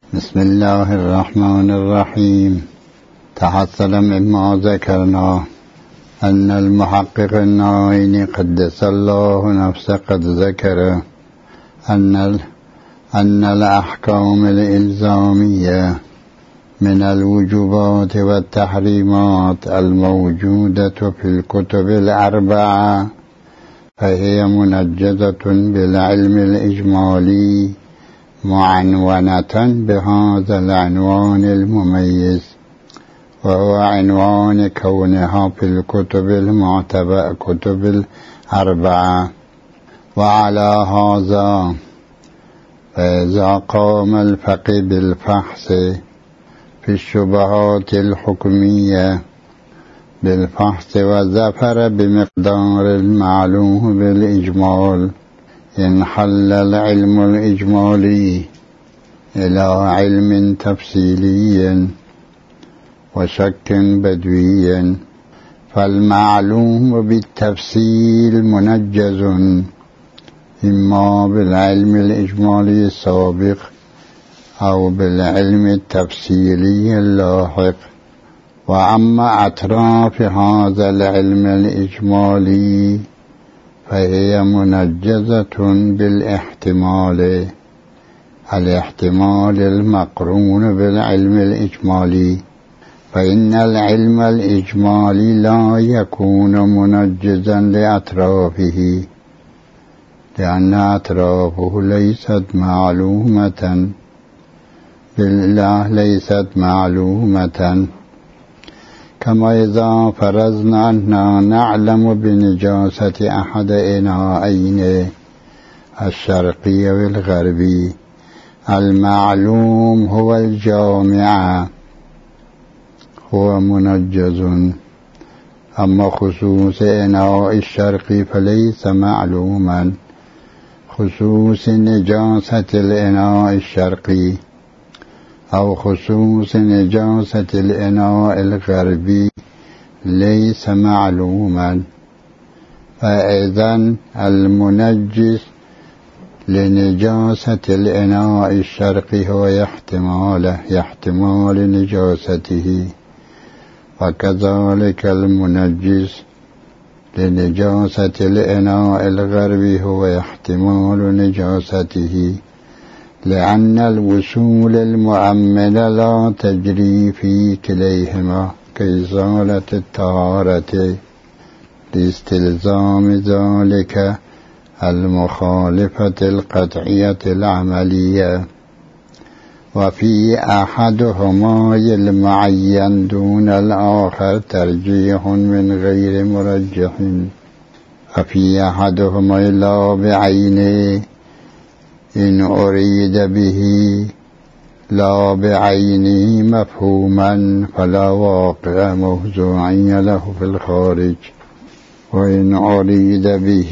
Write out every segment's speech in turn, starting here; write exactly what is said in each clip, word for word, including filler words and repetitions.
بسم الله الرحمن الرحيم. تحصل مما ذكرنا أن المحقق النعيني قدس الله نفسه قد ذكر أن أن الأحكام الإلزامية من الوجوبات والتحريمات الموجودة في الكتب الأربعة فهي منجزة بالعلم الإجمالي معنونة بهذا العنوان المميز، وهو عنوان كونها في الكتب المعتبرة كتب الأربعة. وعلى هذا فإذا قام الفقيه بالفحص في الشبهات الحكمية بالفحص وظفر بمقدار المعلوم بالإجمال، انحل العلم الإجمالي إلى علم تفصيلي وشك بدوي، فالمعلوم بالتفصيل منجز إما بالعلم الإجمالي السابق أو بالعلم التفصيلي اللاحق. وأما أطراف هذا العلم الإجمالي فهي منجزة بالاحتمال الاحتمال المقرون بالعلم الإجمالي، فإن العلم الإجمالي لا يكون منجزا لأطرافه لأن أطرافه ليست معلومة بالله ليست معلومة. كما إذا فرضنا أننا نعلم بنجاسة أحد إناءين الشرقي والغربي، المعلوم هو الجامع هو منجز، أما خصوص إناء الشرقي فليس معلوما. خصوص نجاسة الإناء الشرقي أو خصوص نجاسة الإناء الغربي ليس معلوما، فإذن المنجس لنجاسة الإناء الشرقي هو يحتمال يحتمال نجاسته، وكذلك المنجس لنجاسة الإناء الغربي هو يحتمال نجاسته، لأن الوصول المؤمنة لا تجري في كليهما كإزالة الطهارة لاستلزام ذلك المخالفة القطعية العملية، وفي أحدهما المعين دون الآخر ترجيح من غير مرجح، وفي أحدهما لا بعينه إن أريد به لا بعينه مفهوما فلا واقع موضوعي له في الخارج، وإن أريد به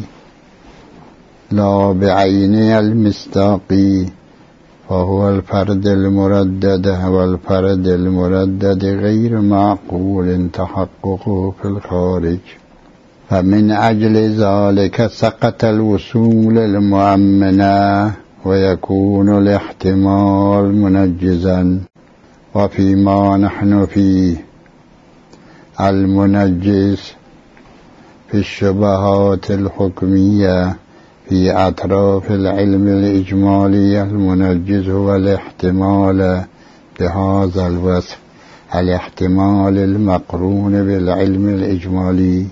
لا بعينه المصداقي فهو الفرد المردد، والفرد المردد غير معقول تحققه في الخارج. فمن أجل ذلك سقط الوصول المؤمنة ويكون الاحتمال منجزا. وفيما نحن فيه المنجز في الشبهات الحكمية في أطراف العلم الإجمالي المنجز هو الاحتمال بهذا الوصف، الاحتمال المقرون بالعلم الإجمالي.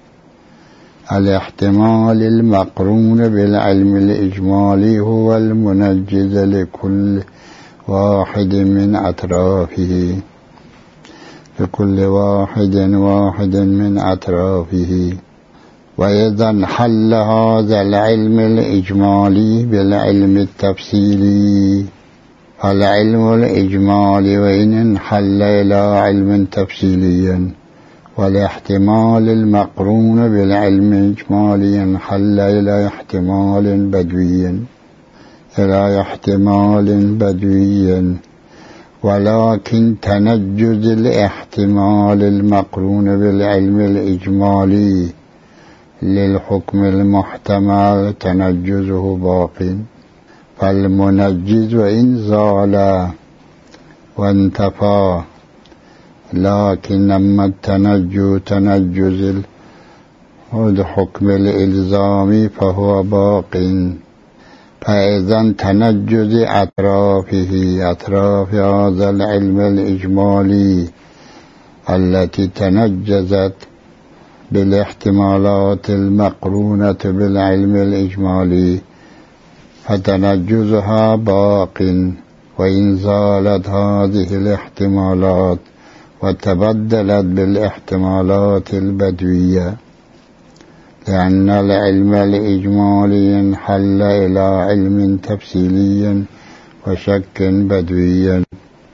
الاحتمال المقرون بالعلم الإجمالي هو المنجز لكل واحد من أطرافه لكل واحد واحد من أطرافه. وإذا انحل هذا العلم الإجمالي بالعلم التفصيلي، فالعلم الإجمالي وإن انحل إلى علم تفصيلي، والاحتمال المقرون بالعلم الإجمالي انحل إلى احتمال بدوي إلى احتمال بدوي ولكن تنجز الاحتمال المقرون بالعلم الإجمالي للحكم المحتمل تنجزه باق، فالمنجز وإن زال وانتفى، لكن أما التنجز تنجز الحكم الإلزامي فهو باق. فإذا تنجز أطرافه أطراف هذا العلم الإجمالي التي تنجزت بالاحتمالات المقرونة بالعلم الإجمالي، فتنجزها باق. وإن زالت هذه الاحتمالات وتبدلت بالاحتمالات البدوية، لأن العلم الإجمالي انحل إلى علم تفصيلي وشك بدوي،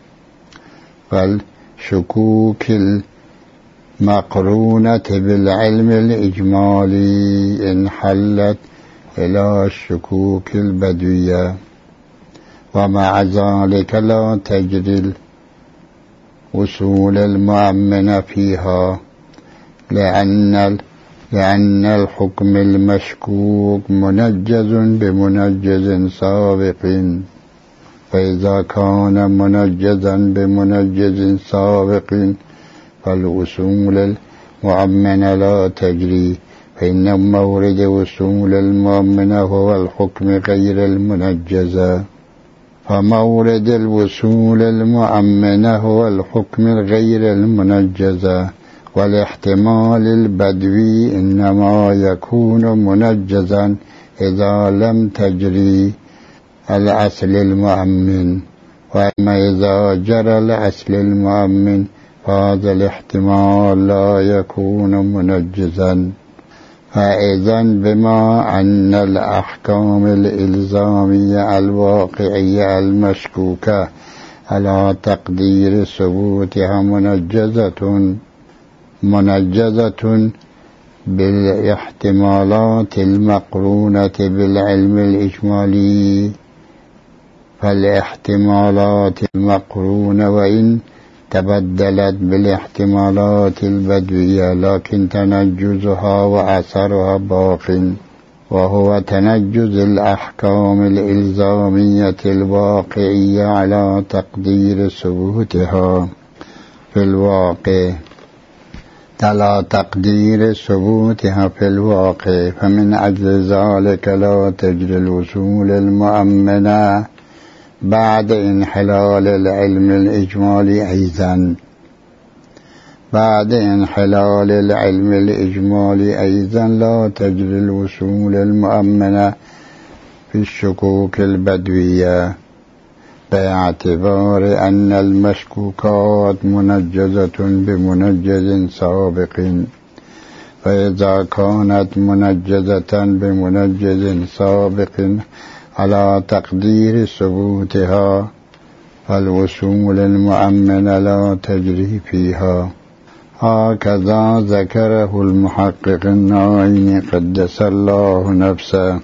فالشكوك المقرونة بالعلم الإجمالي انحلت إلى الشكوك البدوية، ومع ذلك لا تجري الوصول المؤمن فيها، لأن لأن الحكم المشكوك منجز بمنجز سابق. فإذا كان منجزا بمنجز سابق فالوصول المؤمن لا تجري، فإن مورد وصول المؤمن هو الحكم غير المنجز. فمورد الوصول المؤمن هو الحكم غير المنجز، والاحتمال البدوي إنما يكون منجزا إذا لم تجري الأصل المؤمن، وأما إذا جرى الأصل المؤمن فهذا الاحتمال لا يكون منجزا. فإذا بما أن الأحكام الإلزامية الواقعية المشكوكة على تقدير ثبوتها منجزة منجزة بالاحتمالات المقرونة بالعلم الإجمالي، فالاحتمالات المقرونة وإن تبدلت بالاحتمالات البدوية لكن تنجزها وأثرها باق، وهو تنجز الأحكام الإلزامية الواقعية على تقدير ثبوتها في الواقع على تقدير ثبوتها في الواقع. فمن أجل ذلك لا تجري الوصول المؤمنة بعد انحلال العلم الإجمالي أيضا بعد انحلال العلم الإجمالي أيضا لا تجري الوصول المؤمنة في الشكوك البدوية، باعتبار أن المشكوكات منجزة بمنجز سابق. فإذا كانت منجزة بمنجز سابق على تقدير ثبوتها فالوصول المؤمن لا تجري فيها. هكذا ذكره المحقق النعيمي قدس الله نفسه،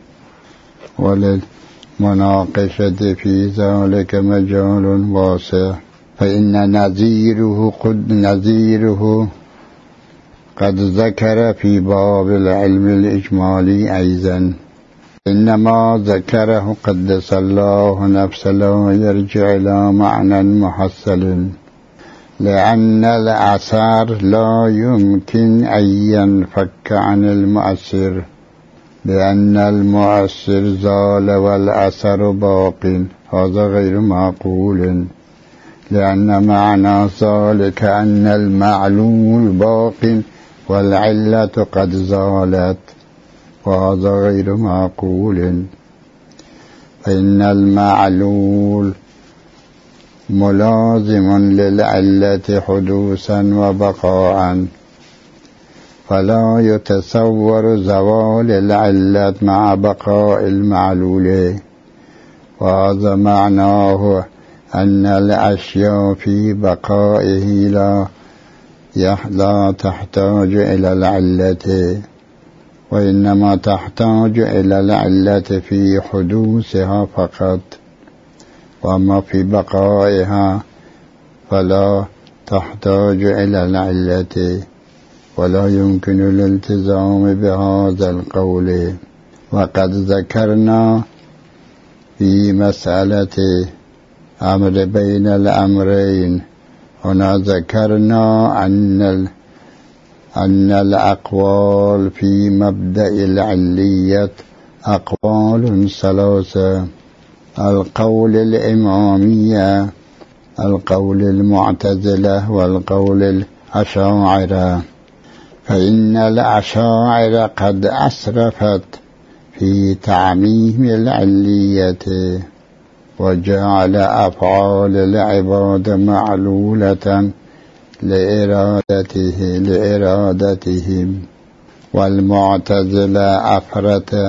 وللمناقشة في ذلك مجال واسع، فإن نظيره قد نظيره قد ذكر في باب العلم الإجمالي أيضا، إنما ذكره قدس الله نفسه لا يرجع إلى معنى محصل، لأن الأثر لا يمكن أن ينفك عن المؤثر، لأن المؤثر زال والأثر باق. هذا غير معقول، لأن معنى ذلك أن المعلول باق والعلة قد زالت، وهذا غير معقول. فإن المعلول ملازم للعلة حدوثا وبقاء، فلا يتصور زوال العلة مع بقاء المعلول، وهذا معناه أن الأشياء في بقائه لا لا تحتاج إلى العلة، وإنما تحتاج إلى العلة في حدوثها فقط، وأما في بقائها فلا تحتاج إلى العلة، ولا يمكن الالتزام بهذا القول. وقد ذكرنا في مسألة أمر بين الأمرين. هنا ذكرنا أن أن الأقوال في مبدأ العلية أقوال ثلاثة: القول الإمامية، القول المعتزلة، والقول الأشاعرة. فإن الأشاعرة قد أسرفت في تعميم العلية، وجعل أفعال العباد معلولة لإرادته لإرادتهم. والمعتزلة أفرت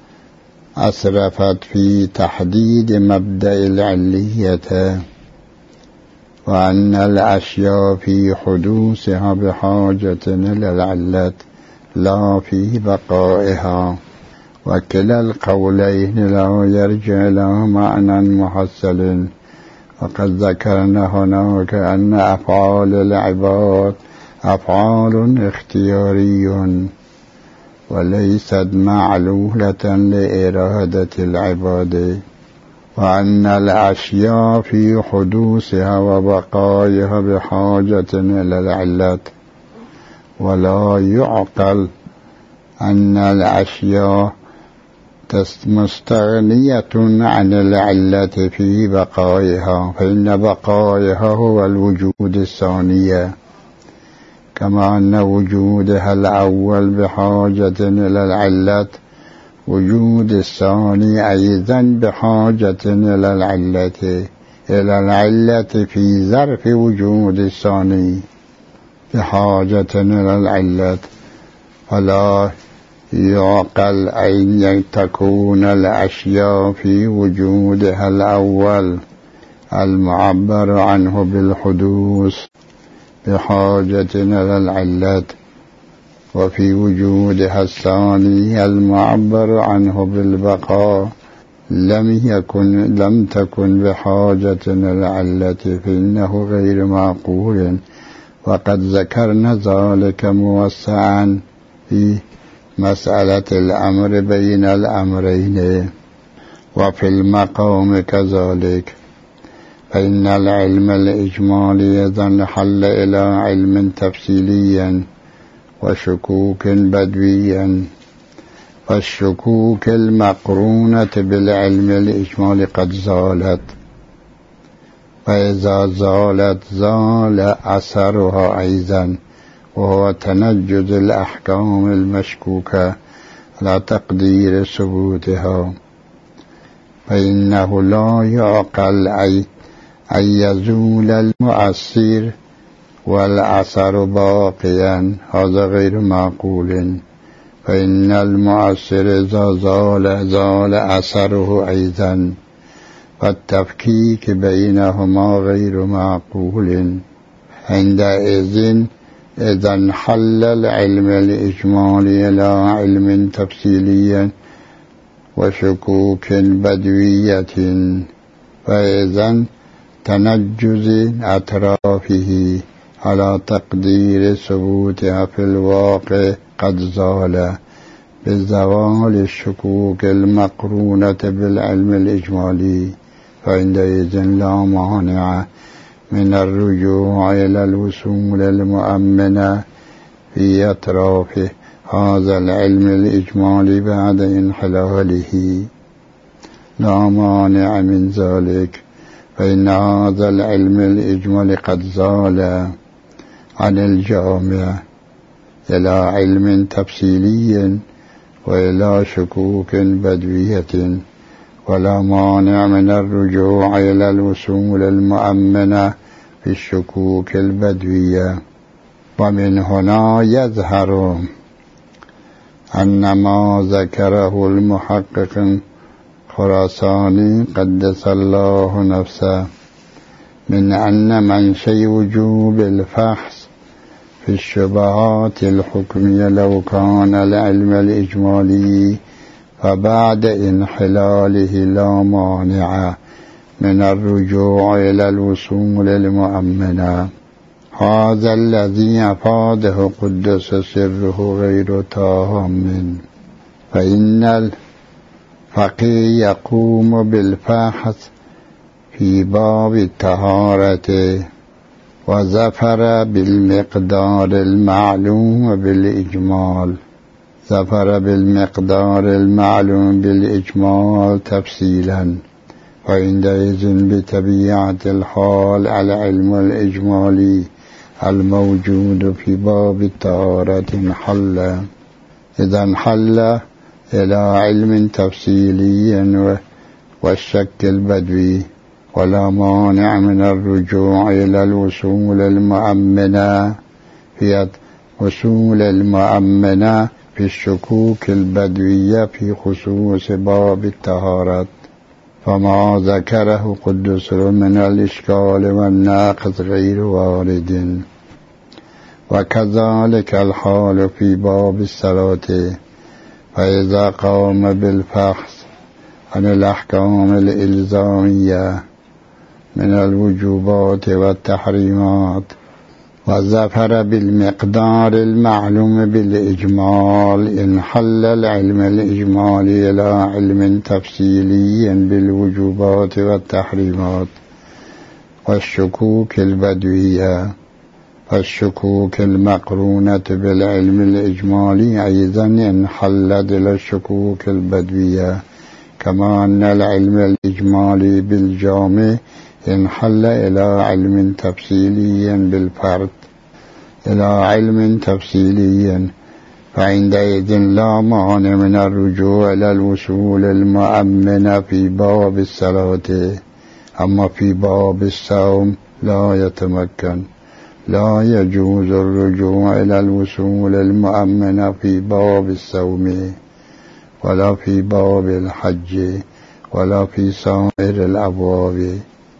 أسرفت في تحديد مبدأ العلية، وأن الأشياء في حدوثها بحاجة إلى العلة لا في بقائها. وكلا القولين لا يرجع إلى معنى محصل. وقد ذكرنا هناك أن أفعال العباد أفعال اختيارية وليست معلولة لإرادة العباد، وأن الأشياء في حدوثها وبقائها بحاجة إلى العلة، ولا يعقل أن الأشياء مستغنية عن العلة في بقائها، فإن بقائها هو الوجود الثانية، كما أن وجودها الأول بحاجة إلى العلة، وجود الثاني أيضا بحاجة إلى العلة إلى العلة في ظرف وجود الثاني بحاجة إلى العلة. فلا يعقل أن تكون الأشياء في وجودها الأول المعبر عنه بالحدوث بحاجة إلى العلة، وفي وجودها الثاني المعبر عنه بالبقاء لم يكن لم تكن بحاجة إلى العلة، فإنه غير معقول. وقد ذكرنا ذلك موسعا في مسألة الأمر بين الأمرين. وفي المقام كذلك، فإن العلم الإجمالي إذا انحل إلى علم تفصيلي وشكوك بدوي، فالشكوك المقرونة بالعلم الإجمالي قد زالت، فإذا زالت زال أثرها أيضا، وهو تنجز الأحكام المشكوكة على تقدير ثبوتها. فإنه لا يعقل أي أن يزول المؤثر والأثر باقيا، هذا غير معقول. فإن المؤثر إذا زال زال أثره أيضا، فالتفكيك بينهما غير معقول. عندئذ إذا انحل العلم الإجمالي إلى علم تفصيلي وشكوك بدوية، فإذا تنجز أطرافه على تقدير ثبوتها في الواقع قد زال بزوال الشكوك المقرونة بالعلم الإجمالي، فعندئذ لا مانع من الرجوع إلى الوصول المؤمنة في أطراف هذا العلم الإجمالي بعد انحلاله. لا مانع من ذلك، فإن هذا العلم الإجمالي قد زال عن الجامع إلى علم تفصيلي وإلى شكوك بدوية، ولا مانع من الرجوع إلى الوصول المؤمنة في الشكوك البدوية. ومن هنا يظهر أن ما ذكره المحقق خراساني قدس الله نفسه من أن منشأ وجوب الفحص في الشبهات الحكمية لو كان العلم الإجمالي، فبعد انحلاله لا مانع من الرجوع إلى الوصول المؤمنة. هذا الذي أفاده قدس سره غير تام، فإن فقيه يقوم بالفحص في باب الطهارة وظفر بالمقدار المعلوم بالإجمال. ظفر بالمقدار المعلوم بالإجمال تفصيلا، وعندئذ بطبيعة الحال العلم الإجمالي الموجود في باب الطهارة انحل. إذا انحل إلى علم تفصيلي والشك البدوي، ولا مانع من الرجوع إلى الوصول المؤمنة في وصول المؤمنة في الشكوك البدوية في خصوص باب الطهارة. فما ذكره قدس من الإشكال والناقض غير وارد. وكذلك الحال في باب الصلاة، فإذا قام بالفحص عن الأحكام الإلزامية من الوجوبات والتحريمات وظفر بالمقدار المعلوم بالإجمال، انحل العلم الإجمالي إلى علم تفصيلي بالوجوبات والتحريمات والشكوك البدوية. فالشكوك المقرونة بالعلم الإجمالي أيضا انحلت إلى الشكوك البدوية، كما أن العلم الإجمالي بالجامع انحل إلى علم تفصيلي بالفرد إلى علم تفصيلي. فعندئذ لا مانع من الرجوع إلى الوصول المؤمن في باب الصلاة. أما في باب الصوم لا يتمكن، لا يجوز الرجوع إلى الوصول المؤمن في باب الصوم، ولا في باب الحج، ولا في سائر الأبواب.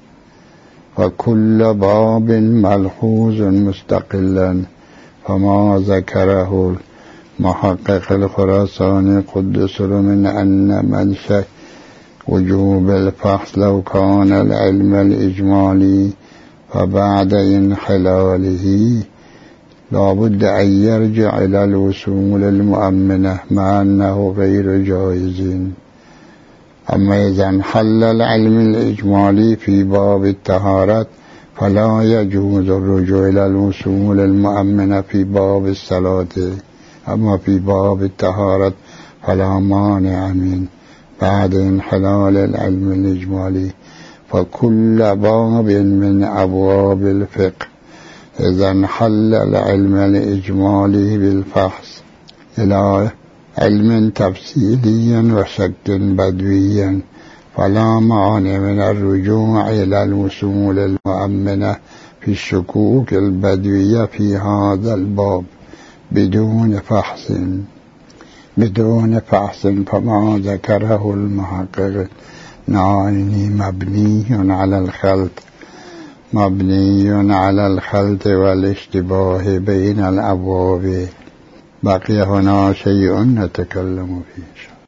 وكل باب ملحوظ مستقلا. فما ذكره المحقق الخراساني قدس من أن منشأ وجوب الفحص لو كان العلم الإجمالي، فبعد انحلاله لا بد أن يرجع إلى الوصول المؤمنة، مع أنه غير جائز. أما إذا انحل العلم الإجمالي في باب الطهارة فلا يجوز الرجوع إلى الوصول المؤمنة في باب الصلاة. أما في باب الطهارة فلا مانع من بعد انحلال العلم الإجمالي. فكل باب من أبواب الفقه إذا انحل العلم الإجمالي بالفحص إلى علم تفصيلي وشك بدوي، فلا مانع من الرجوع إلى الوصول المؤمنة في الشكوك البدوية في هذا الباب بدون فحص بدون فحص. فما ذكره المحقق نعني مبني على الخلط مبني على الخلط والاشتباه بين الأبواب. بقي هنا شيء نتكلم فيه.